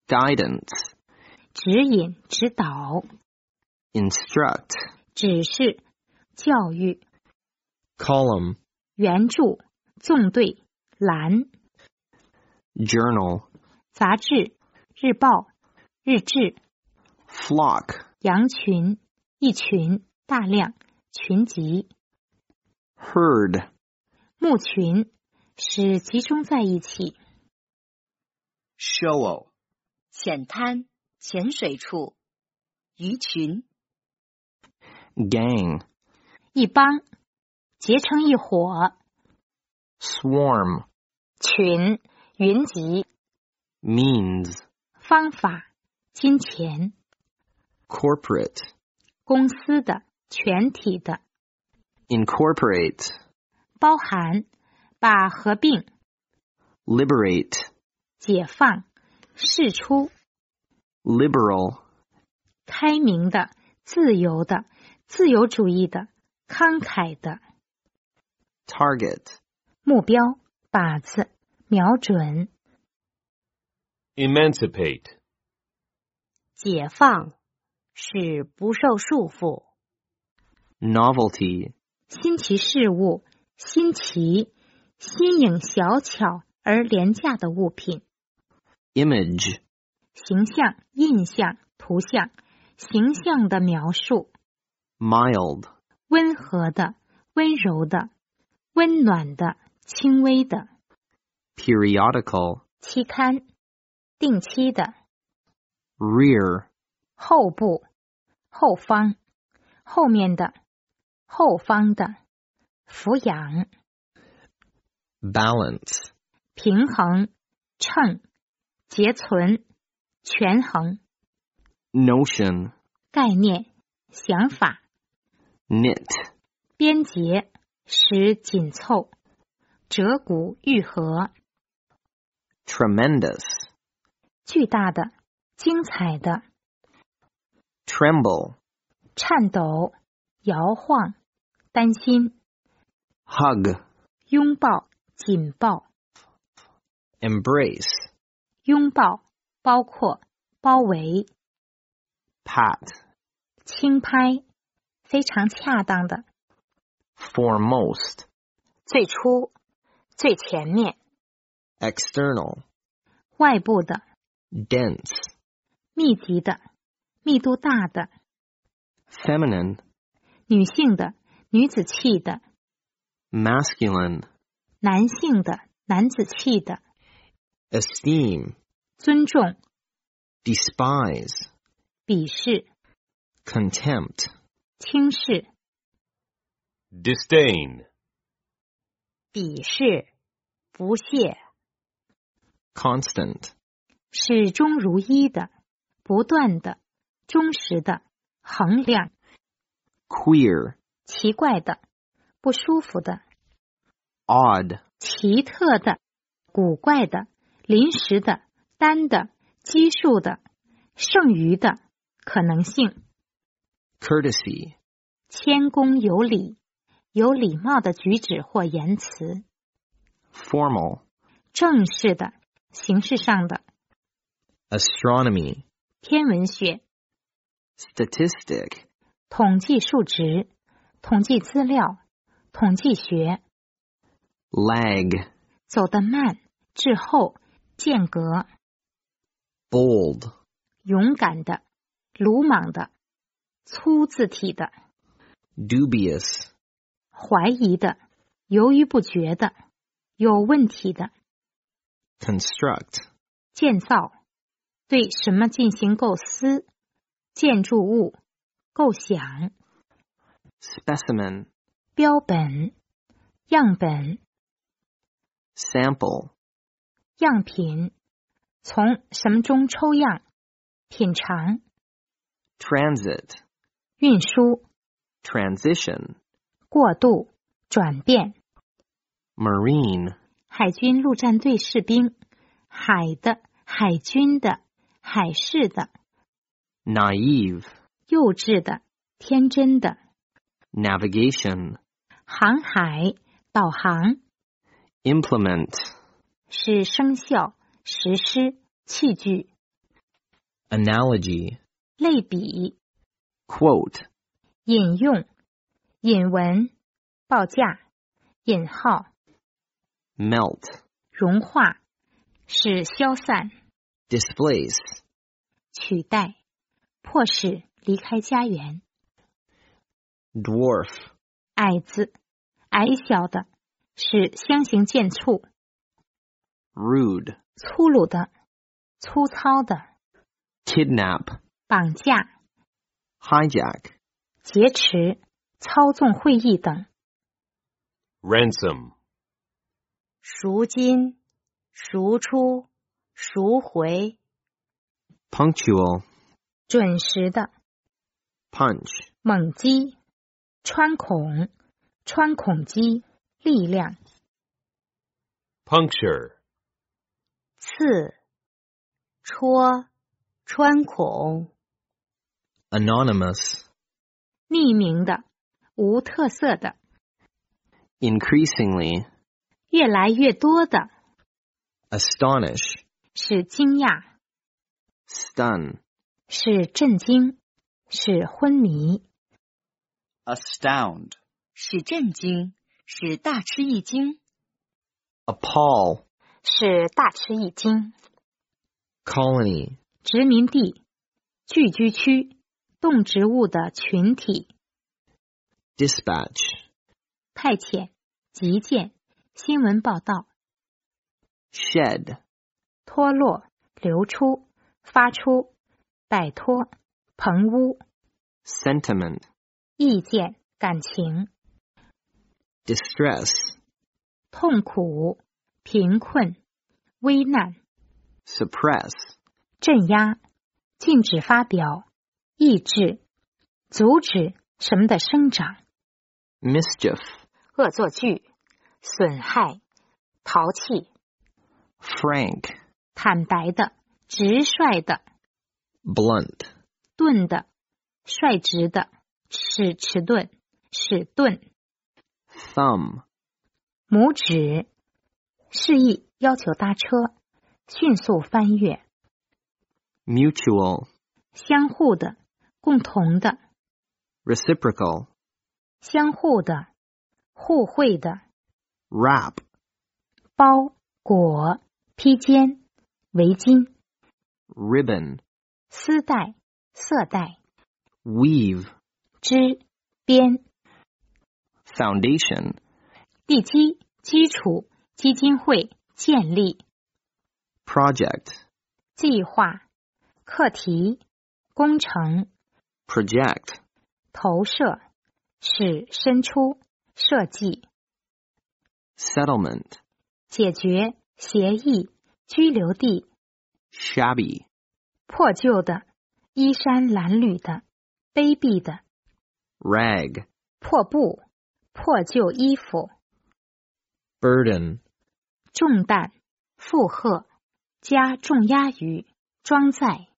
guidance, 指引、指导、 instruct, 指示、教育、 column, 援助、纵队、栏、 journal, 杂志、日报、日志、 flock, 羊群、一群、大量、群集、 herd, 牧群，使集中在一起。 shoal, 浅滩、浅水处、鱼群、 gang, 一帮，结成一伙， swarm, 群、云集、 means, 方法、金钱、 corporate, 公司的、全体的， incorporate, 包含、把合并、 liberate, 解放、释出、 liberal, 开明的、自由的、自由主义的、慷慨的， target, 目标、靶子、瞄准、 emancipate, 解放，使不受束缚。 novelty, 新奇事物、新奇、新颖小巧而廉价的物品， image, 形象、印象、图像、形象的描述， mild, 温和的、温柔的、温暖的、轻微的， periodical, 期刊、定期的， rear, 后部、后方、后面的、后方的，抚养、 balance, 平衡、称、结存、权衡、 notion, 概念、想法、 knit, 编结、使紧凑、折骨愈合、 tremendous, 巨大的、精彩的、 tremble, 颤抖、摇晃、担心、 hug, 拥抱、紧抱、 embrace, 拥抱、包括、包围、 pat, 轻拍、非常恰当的、 foremost, 最初、最前面、 external, 外部的、 dense, 密集的、密度大的、 feminine, 女性的、女子气的、 masculine, 男性的、男子气的、 esteem, 尊重、 despise, 鄙视、 contempt, 轻视、 disdain, 鄙视、不屑、 constant, 始终如一的、不断的、忠实的、衡量、 queer, 奇怪的、不舒服的、 odd, 奇特的、古怪的、临时的、单的、奇数的、剩余的、可能性、 courtesy, 谦恭有礼、有礼貌的举止或言辞、 formal, 正式的、形式上的、 astronomy, 天文学、 statistic, 统计数值、统计资料、统计学、 lag, 走得慢、滞后、间隔、 bold, 勇敢的、鲁莽的、粗字体的、 dubious, 怀疑的、犹豫不决的、有问题的、 construct, 建造、对什么进行构思、建筑物、构想、 specimen, 标本、样本、 sample, 样品，从什么中抽样、品尝、 transit, 运输、 transition, 过渡、转变、 marine, 海军陆战队士兵、海的、海军的、海事的、 naive, 幼稚的、天真的、 navigation, 航海、导航、 implement, 是生效、实施、器具、 Analogy. 类比、 Quote. 引用、引文、报价、引号、 Melt. 融化、使消散、 Displace. 取代、迫使离开家园。 Dwarf. 矮子、矮小的，使相形见绌。 Rude. 粗鲁的、粗糙的。 Kidnap. 绑架、 Hijack. 劫持、操纵会议等。 ransom, 赎金、赎出、赎回。 Punctual. 准时的、 Punch. 猛击、穿孔、穿孔机、力量。 puncture, 刺、戳、穿孔。 Anonymous. 匿名的、无特色的。 Increasingly. 越来越多的， Astonish. 是惊讶， Stun. 是震惊，是昏迷。 astound, 使震惊，使大吃一惊。 Appall. 是大吃一惊。 Colony. 殖民地、聚居区、动植物的群体。 Dispatch. 派遣、急件、新闻报道。 Shed. 脱落、流出、发出、摆脱、棚屋。 Sentiment. 意见、感情。 Distress. 痛苦、贫困、危难。 Suppress. 镇压、禁止发表、抑制、阻止什么的生长。 Mischief. 恶作剧、损害、淘气。 Frank. 坦白的、直率的、 Blunt. 钝的、率直的、迟钝、迟钝。 Thumb. 拇指，示意要求搭车，迅速翻越。 Mutual. 相互的、共同的、 Reciprocal. 相互的、互惠的。 Wrap. 包、裹、披肩、围巾、 Ribbon. 丝带、色带、 Weave. 织、编。 Foundation. 地基、基础、基金会、建立。 Project. 计划、课题、工程、 Project. 投射、使伸出、设计。 Settlement. 解决、协议、居留地。 Shabby. 破旧的、衣衫褴褛的、卑鄙的。 Rag. 破布、破旧衣服。 Burden. 重担、负荷、加重压于、装载。